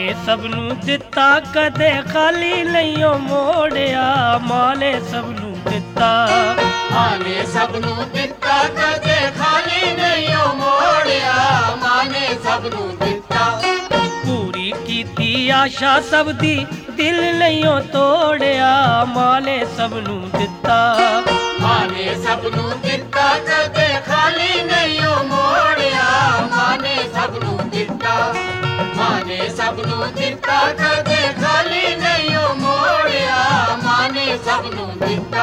ਨੇ ਸਭ ਨੂੰ ਦਿੱਤਾ ਕਦੇ ਖਾਲੀ ਨਹੀਂ ਓ ਮੋੜਿਆ ਮਾਂ ਨੇ ਸਭ ਨੂੰ ਦਿੱਤਾ ਮਾਂ ਨੇ ਸਭ ਨੂੰ ਦਿੱਤਾ ਕਦੇ ਖਾਲੀ ਨਹੀਂ ਓ ਮੋੜਿਆ ਮਾਂ ਨੇ ਸਭ ਨੂੰ ਦਿੱਤਾ ਪੂਰੀ ਕੀਤੀ ਆਸ਼ਾ ਸਭ ਦੀ ਦਿਲ ਨਹੀਂ ਓ ਤੋੜਿਆ ਮਾਂ ਨੇ ਸਭ ਨੂੰ ਦਿੱਤਾ ਮਾਂ ਨੇ ਸਭ ਨੂੰ ਦਿੱਤਾ ਕਦੇ ਖਾਲੀ ਨਹੀਂ ਓ ਮੋੜਿਆ ਮਾਂ ਨੇ ਸਭ ਨੂੰ ਦਿੱਤਾ ਮਾਂ ਨੇ ਸਭ ਨੂੰ ਦਿੱਤਾ ਕਦੇ ਖਾਲੀ ਨਹੀਂ ਓ ਮੋੜਿਆ ਮਾਂ ਨੇ ਸਭ ਨੂੰ ਦਿੱਤਾ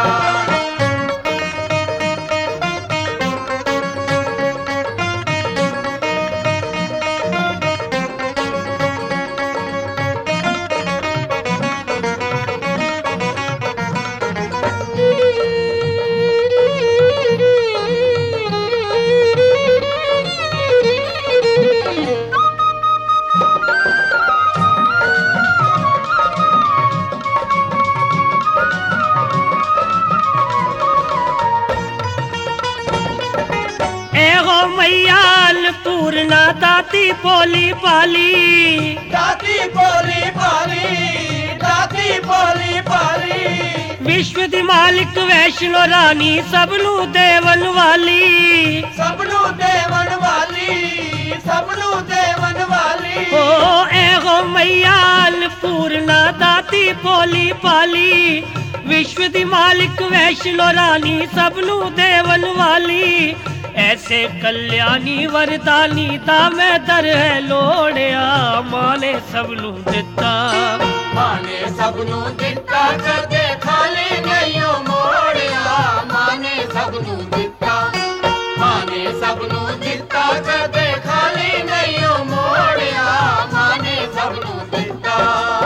मैयाल पूर्णा दाती बोली पाली दाती बोली पाली दाती बोली पाली विश्व दी मालिक वैष्णो रानी सबनू देवन वाली सबनू देवन वाली सबनू देवन वाली ओ एगो मैयाल पूर्णा दाती बोली पाली विश्व दी मालिक वैष्णो रानी सबनू देवन वाली ऐसे कल्याणी वरदानी दा मैं दर है लोड़िया मां ने सबनू दिता मां ने सबनू दिता कदे खाली नहीं ओ मोड़िया मां ने सबनू दिता मां ने सबनू दिता कदे खाली नहीं ओ मोड़िया मां ने सबनू दिता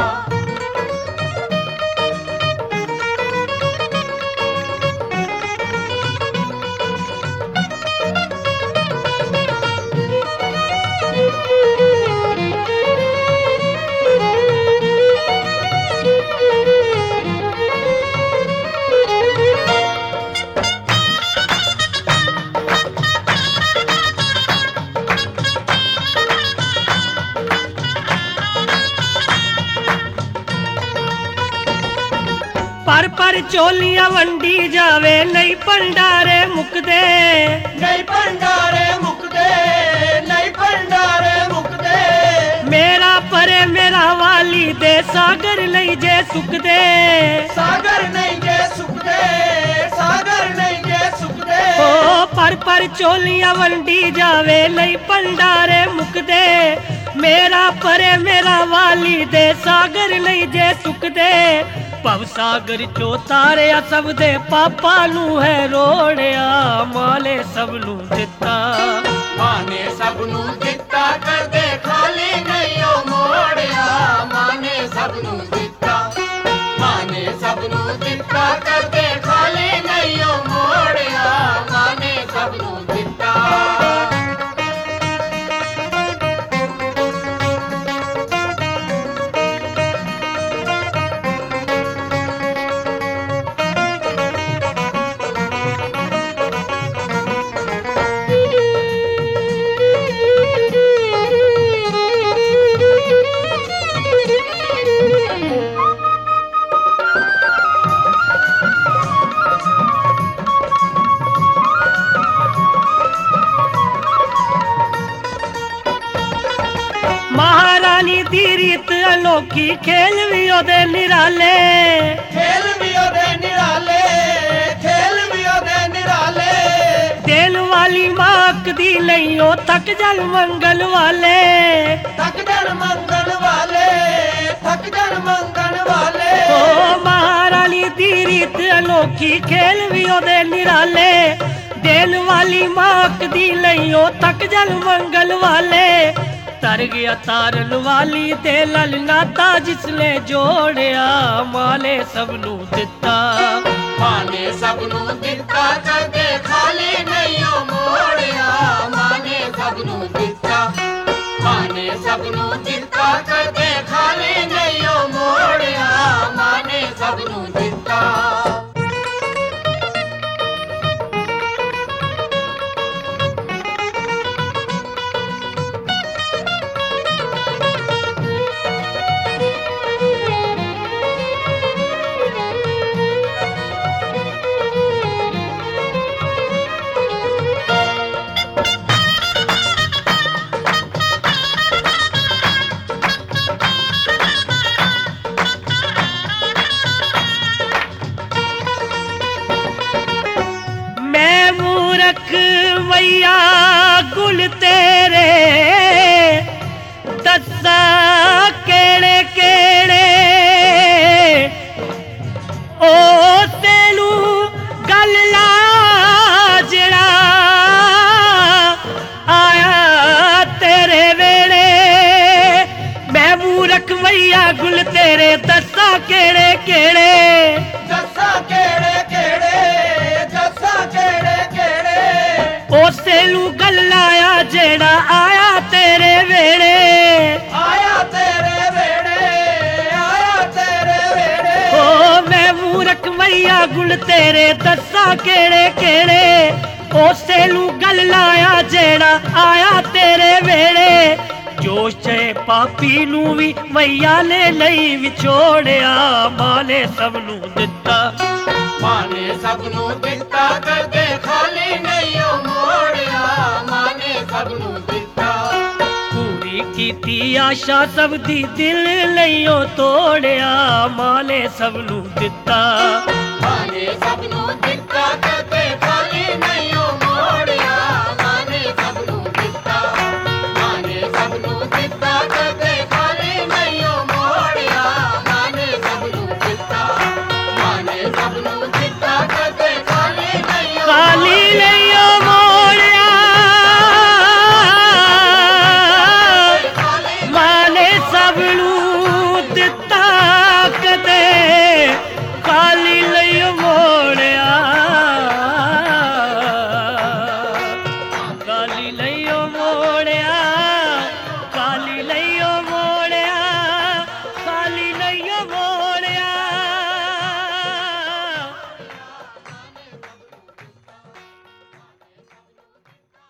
पर चोलियां वंडी जावे नहीं भंडारे मुकदे नहीं भंडारे मुकदे नहीं भंडारे मुकदे मेरा परे मेरा वाली दे सागर नहीं जे सुकदे सागर नहीं जे सुकदे सागर नहीं जे सुकदे ओ पर चोलियां वंडी जावे नहीं भंडारे मुकदे मेरा परे मेरा वाली दे सागर नहीं जे सुकदे भव सागर चो तारिया सब दे पापा नू है रोड़िया मां ने सब नू दिता मां ने सब नू दिता कदे खाली नहीं ओ मोड़िया मां ने सब नू दिता मां ने सब नू दिता कदे खाली नहीं ओ मोड़िया मां ने सब नू दिता महारानी दी रीत अनोखी खेल भी ओदे निराले खेल भी ओदे निराले खेल भी ओदे निराले देन वाली माक दी नहीं ओ थक जल मंगल वाले थक जल मंगल वाले थक जल मंगल वाले ओ महारानी दी रीत अनोखी खेल भी ओदे निराले देन वाली माक दी नहीं ओ थक जल मंगल वाले तर गया तारन वाली ते लल नाता जिसने जोड़िया मां ने सब नू दिता मां ने सब नू दिता कदे खाली नहीं ओ मोड़िया मां ने सब नू दिता मां ने सब नू दिता कदे खाली नहीं ओ मोड़िया मां ने सब नू दिता ਦੱਸਾ ਕਿਹੜੇ ਕਿਹੜੇ ਉਹ ਤੈਨੂੰ ਗੱਲ ਲਾ ਜਿਹੜਾ ਆਇਆ ਤੇਰੇ ਵੇਲੇ ਮੈਂ ਮੂਰਖ ਵਈਆ ਗੁਲ ਤੇਰੇ ਦੱਸਾਂ ਕਿਹੜੇ ਕਿਹੜੇ ਜੱਸਾ ਕਿਹੜੇ ਕਿਹੜੇ ਜੱਸਾ ਕਿਹੜੇ ਕਿਹੜੇ ਉਸੇ ਨੂੰ ਗੱਲ ਲਾਇਆ ਜਿਹੜਾ ਆਇਆ ਤੇਰੇ ਵੇਲੇ ਆਇਆ ਤੇਰੇ ਵੇੜੇ ਆਇਆ ਤੇਰੇ ਵੇੜੇ ਓ ਮੈਂ ਮੂਰਖ ਵਈਆ ਗੁਲ ਤੇਰੇ ਦੱਸਾਂ ਕਿਹੜੇ ਕਿਹੜੇ ਉਸੇ ਨੂੰ ਗੱਲ ਲਾਇਆ ਜਿਹੜਾ ਆਇਆ ਤੇਰੇ ਵੇਲੇ ਜੋਸ਼ ਚੇ ਪਾਪੀ ਨੂੰ ਵੀ ਵਈਆ ਨੇ ਲਈ ਵਿਛੋੜਿਆ ਮਾਂ ਨੇ ਸਭ ਨੂੰ ਦਿੱਤਾ ਮਾਂ ਨੇ ਸਭ ਨੂੰ ਦਿੱਤਾ ਕਦੇ ਖਾਲੀ ਨਹੀਂ ਓ ਮੋੜਿਆ ਮਾਂ ਨੇ ਸਭ ਨੂੰ ਦਿੱਤਾ ਪੂਰੀ ਕੀਤੀ ਆਸ਼ਾ ਸਭ ਦੀ ਦਿਲ ਲਈਓ ਤੋੜਿਆ ਮਾਂ ਨੇ ਸਭ ਨੂੰ ਦਿੱਤਾ ਮਾਂ ਨੇ ਸਭ ਨੂੰ ਦਿੱਤਾ ਕਦੇ ਖਾਲੀ ਨਹੀਂ ਓ ਮੋੜਿਆ ਮਾਂ ਨੇ ਸਭ ਨੂੰ ਦਿੱਤਾ ਮਾਂ ਨੇ ਸਭ ਨੂੰ ਦਿੱਤਾ ਕਦੇ ਖਾਲੀ ਨਹੀਂ ਓ ਮੋੜਿਆ ਮਾਂ ਨੇ ਸਭ ਨੂੰ ਦਿੱਤਾ ਮਾਂ ਨੇ ਸਭ ਨੂੰ ਦਿੱਤਾ ਕਦੇ ਖਾਲੀ ਨਹੀਂ ਓ ਖਾਲੀ ਲਈਓ ਮੋੜਿਆ ਮਾਂ ਨੇ ਸਭ ਨੂੰ ਦਿੱਤਾ ਕਦੇ ਖਾਲੀ ਲਈਓ ਮੋੜਿਆ ਖਾਲੀ ਲਈਓ ਮੋੜਿਆ